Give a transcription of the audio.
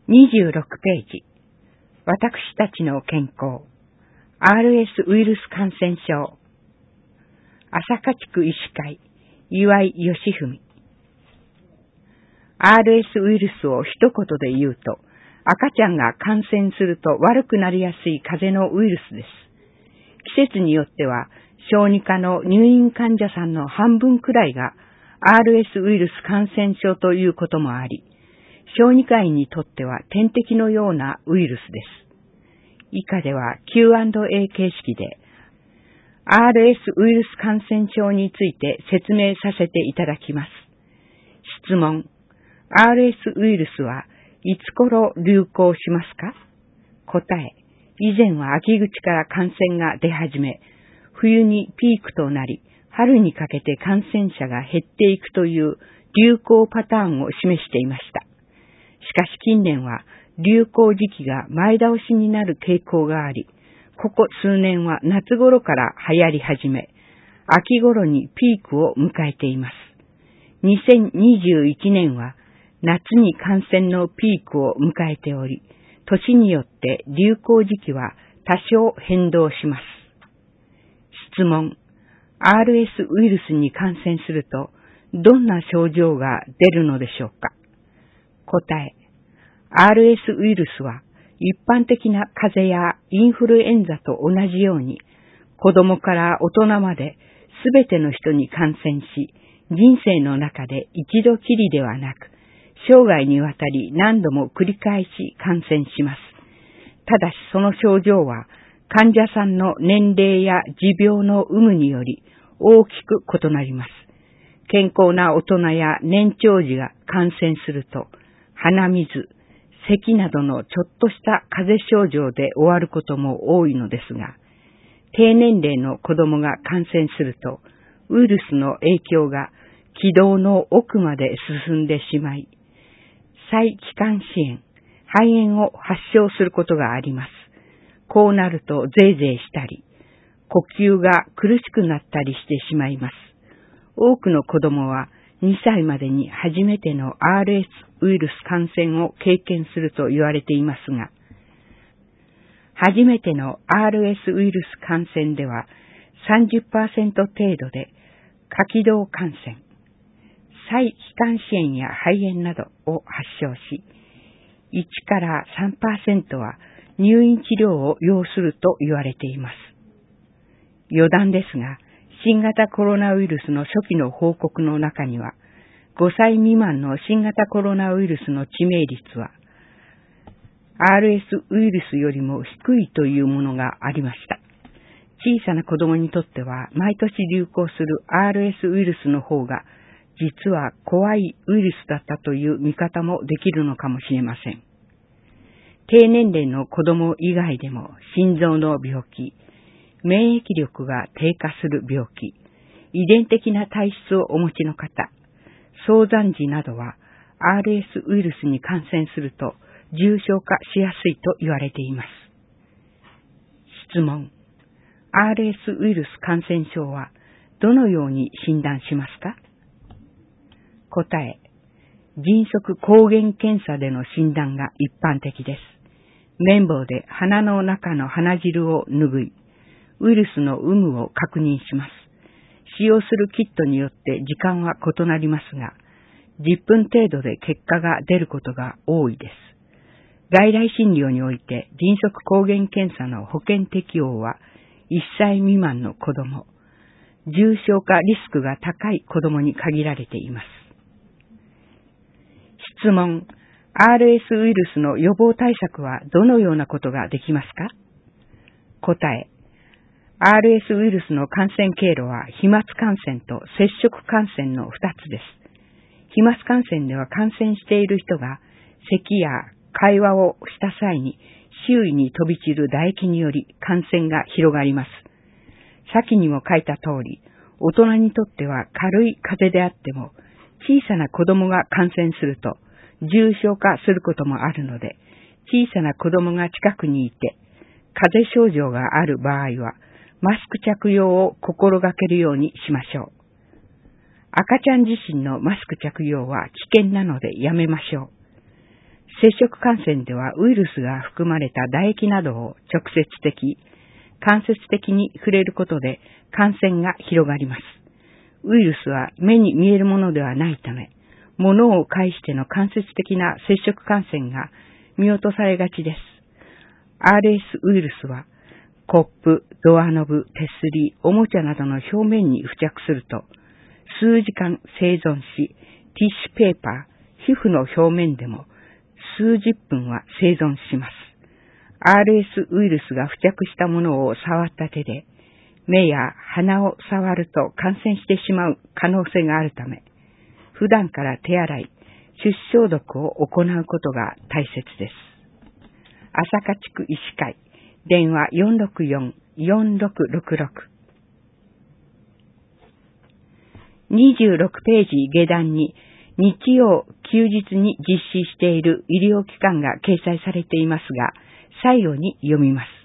26ページ。私たちの健康。RS ウイルス感染症。朝霞地区医師会、岩井義文。RS ウイルスを一言で言うと、赤ちゃんが感染すると悪くなりやすい風邪のウイルスです。季節によっては、小児科の入院患者さんの半分くらいが RS ウイルス感染症ということもあり、小児科医にとっては点滴のようなウイルスです。以下では Q&A 形式で RS ウイルス感染症について説明させていただきます。質問。RS ウイルスはいつ頃流行しますか？答え。以前は秋口から感染が出始め、冬にピークとなり、春にかけて感染者が減っていくという流行パターンを示していました。しかし近年は流行時期が前倒しになる傾向があり、ここ数年は夏頃から流行り始め、秋頃にピークを迎えています。2021年は夏に感染のピークを迎えており、年によって流行時期は多少変動します。質問。RS ウイルスに感染すると、どんな症状が出るのでしょうか？答え。RS ウイルスは一般的な風邪やインフルエンザと同じように、子供から大人まで全ての人に感染し、人生の中で一度きりではなく、生涯にわたり何度も繰り返し感染します。ただしその症状は患者さんの年齢や持病の有無により大きく異なります。健康な大人や年長児が感染すると、鼻水、咳などのちょっとした風邪症状で終わることも多いのですが、低年齢の子供が感染すると、ウイルスの影響が気道の奥まで進んでしまい、細気管支炎、肺炎を発症することがあります。こうなるとゼーゼーしたり、呼吸が苦しくなったりしてしまいます。多くの子供は2歳までに初めての RS ウイルス感染を経験すると言われていますが、初めての RS ウイルス感染では 30% 程度で下気道感染、細気管支炎や肺炎などを発症し、1から 3% は入院治療を要すると言われています。余談ですが、新型コロナウイルスの初期の報告の中には、5歳未満の新型コロナウイルスの致命率は、RS ウイルスよりも低いというものがありました。小さな子供にとっては、毎年流行する RS ウイルスの方が、実は怖いウイルスだったという見方もできるのかもしれません。低年齢の子供以外でも心臓の病気、免疫力が低下する病気、遺伝的な体質をお持ちの方、早産児などは RS ウイルスに感染すると重症化しやすいと言われています。質問。RS ウイルス感染症はどのように診断しますか？答え。迅速抗原検査での診断が一般的です。綿棒で鼻の中の鼻汁を拭い、ウイルスの有無を確認します。使用するキットによって時間は異なりますが、10分程度で結果が出ることが多いです。外来診療において迅速抗原検査の保険適用は1歳未満の子供、重症化リスクが高い子供に限られています。質問。RS ウイルスの予防対策はどのようなことができますか？答え。RS ウイルスの感染経路は飛沫感染と接触感染の2つです。飛沫感染では感染している人が咳や会話をした際に周囲に飛び散る唾液により感染が広がります。先にも書いた通り、大人にとっては軽い風邪であっても、小さな子供が感染すると重症化することもあるので、小さな子供が近くにいて、風邪症状がある場合は、マスク着用を心がけるようにしましょう。赤ちゃん自身のマスク着用は危険なのでやめましょう。 接触感染ではウイルスが含まれた唾液などを直接的、間接的に触れることで感染が広がります。ウイルスは目に見えるものではないため、物を介しての間接的な接触感染が見落とされがちです。RS ウイルスは、コップ、ドアノブ、手すり、おもちゃなどの表面に付着すると、数時間生存し、ティッシュペーパー、皮膚の表面でも数十分は生存します。RS ウイルスが付着したものを触った手で、目や鼻を触ると感染してしまう可能性があるため、普段から手洗い、手指消毒を行うことが大切です。朝霞地区医師会、電話464-4666。26ページ下段に日曜休日に実施している医療機関が掲載されていますが、最後に読みます。